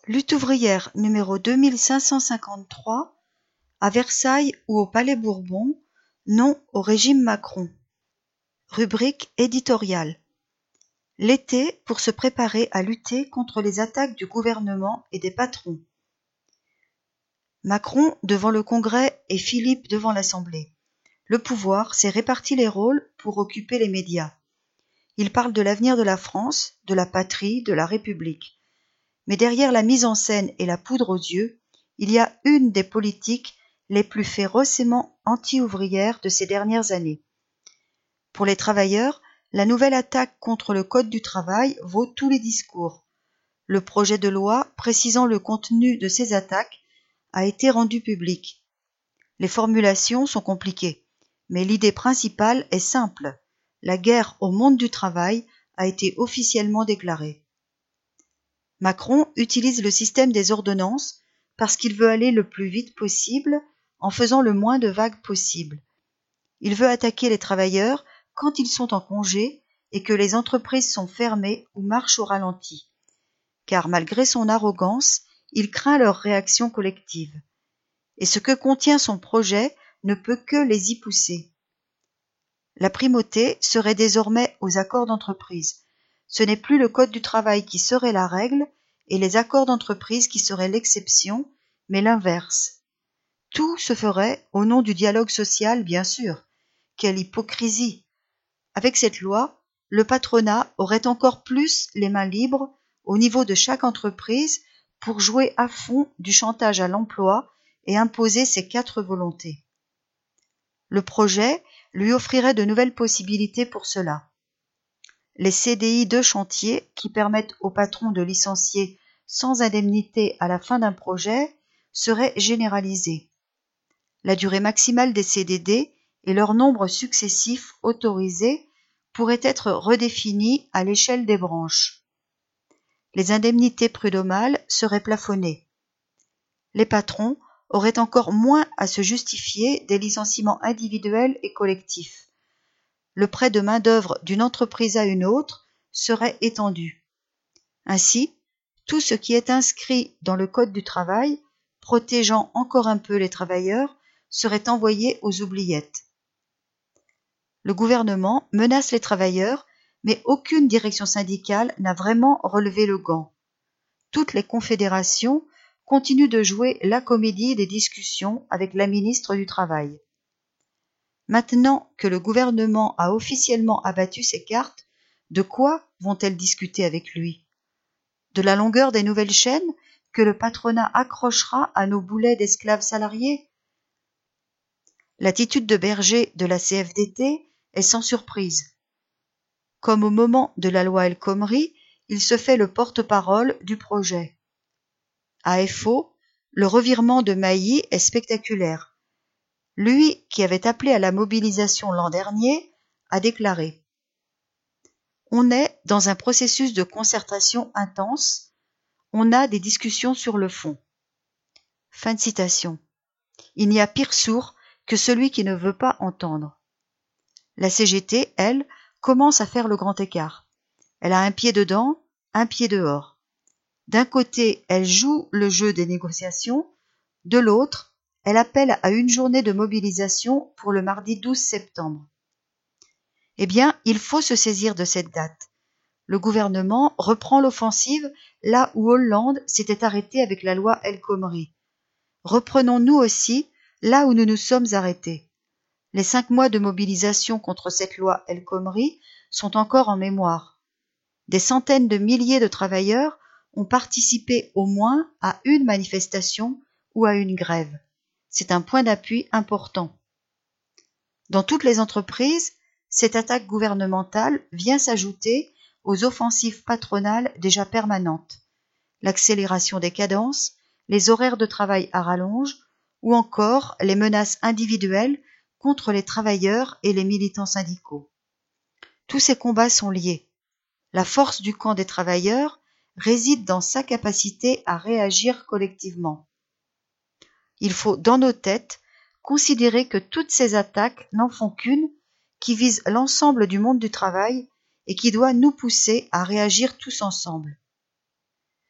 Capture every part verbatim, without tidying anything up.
Lutte ouvrière numéro deux mille cinq cent cinquante-trois, à Versailles ou au Palais Bourbon, non au régime Macron. Rubrique éditoriale. L'été pour se préparer à lutter contre les attaques du gouvernement et des patrons. Macron devant le Congrès et Philippe devant l'Assemblée. Le pouvoir s'est réparti les rôles pour occuper les médias. Il parle de l'avenir de la France, de la patrie, de la République. Mais derrière la mise en scène et la poudre aux yeux, il y a une des politiques les plus férocement anti-ouvrières de ces dernières années. Pour les travailleurs, la nouvelle attaque contre le Code du travail vaut tous les discours. Le projet de loi précisant le contenu de ces attaques a été rendu public. Les formulations sont compliquées, mais l'idée principale est simple. La guerre au monde du travail a été officiellement déclarée. Macron utilise le système des ordonnances parce qu'il veut aller le plus vite possible en faisant le moins de vagues possible. Il veut attaquer les travailleurs quand ils sont en congé et que les entreprises sont fermées ou marchent au ralenti. Car malgré son arrogance, il craint leur réaction collective. Et ce que contient son projet ne peut que les y pousser. La primauté serait désormais aux accords d'entreprise. Ce n'est plus le Code du travail qui serait la règle et les accords d'entreprise qui seraient l'exception, mais l'inverse. Tout se ferait au nom du dialogue social, bien sûr. Quelle hypocrisie! Avec cette loi, le patronat aurait encore plus les mains libres au niveau de chaque entreprise pour jouer à fond du chantage à l'emploi et imposer ses quatre volontés. Le projet lui offrirait de nouvelles possibilités pour cela. Les C D I de chantier qui permettent au patron de licencier sans indemnité à la fin d'un projet seraient généralisés. La durée maximale des C D D et leur nombre successif autorisé pourraient être redéfinis à l'échelle des branches. Les indemnités prud'homales seraient plafonnées. Les patrons auraient encore moins à se justifier des licenciements individuels et collectifs. Le prêt de main-d'œuvre d'une entreprise à une autre serait étendu. Ainsi, tout ce qui est inscrit dans le Code du travail, protégeant encore un peu les travailleurs, serait envoyé aux oubliettes. Le gouvernement menace les travailleurs, mais aucune direction syndicale n'a vraiment relevé le gant. Toutes les confédérations continuent de jouer la comédie des discussions avec la ministre du Travail. Maintenant que le gouvernement a officiellement abattu ses cartes, de quoi vont-elles discuter avec lui? De la longueur des nouvelles chaînes que le patronat accrochera à nos boulets d'esclaves salariés? L'attitude de Berger de la C F D T est sans surprise. Comme au moment de la loi El Khomri, il se fait le porte-parole du projet. À F O, le revirement de Mailly est spectaculaire. Lui, qui avait appelé à la mobilisation l'an dernier, a déclaré « On est dans un processus de concertation intense, on a des discussions sur le fond. » Fin de citation. Il n'y a pire sourd que celui qui ne veut pas entendre. La C G T, elle, commence à faire le grand écart. Elle a un pied dedans, un pied dehors. D'un côté, elle joue le jeu des négociations, de l'autre, elle appelle à une journée de mobilisation pour le mardi douze septembre. Eh bien, il faut se saisir de cette date. Le gouvernement reprend l'offensive là où Hollande s'était arrêté avec la loi El Khomri. Reprenons nous aussi là où nous nous sommes arrêtés. Les cinq mois de mobilisation contre cette loi El Khomri sont encore en mémoire. Des centaines de milliers de travailleurs ont participé au moins à une manifestation ou à une grève. C'est un point d'appui important. Dans toutes les entreprises, cette attaque gouvernementale vient s'ajouter aux offensives patronales déjà permanentes. L'accélération des cadences, les horaires de travail à rallonge, ou encore les menaces individuelles contre les travailleurs et les militants syndicaux. Tous ces combats sont liés. La force du camp des travailleurs réside dans sa capacité à réagir collectivement. Il faut, dans nos têtes, considérer que toutes ces attaques n'en font qu'une, qui vise l'ensemble du monde du travail et qui doit nous pousser à réagir tous ensemble.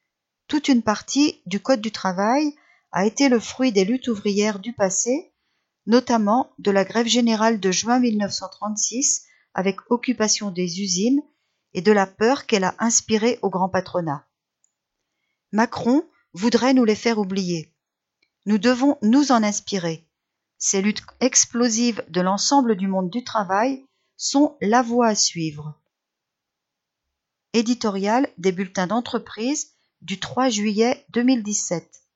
Toute une partie du Code du travail a été le fruit des luttes ouvrières du passé, notamment de la grève générale de juin mille neuf cent trente-six avec occupation des usines et de la peur qu'elle a inspirée au grand patronat. Macron voudrait nous les faire oublier. Nous devons nous en inspirer. Ces luttes explosives de l'ensemble du monde du travail sont la voie à suivre. Éditorial des bulletins d'entreprise du trois juillet deux mille dix-sept.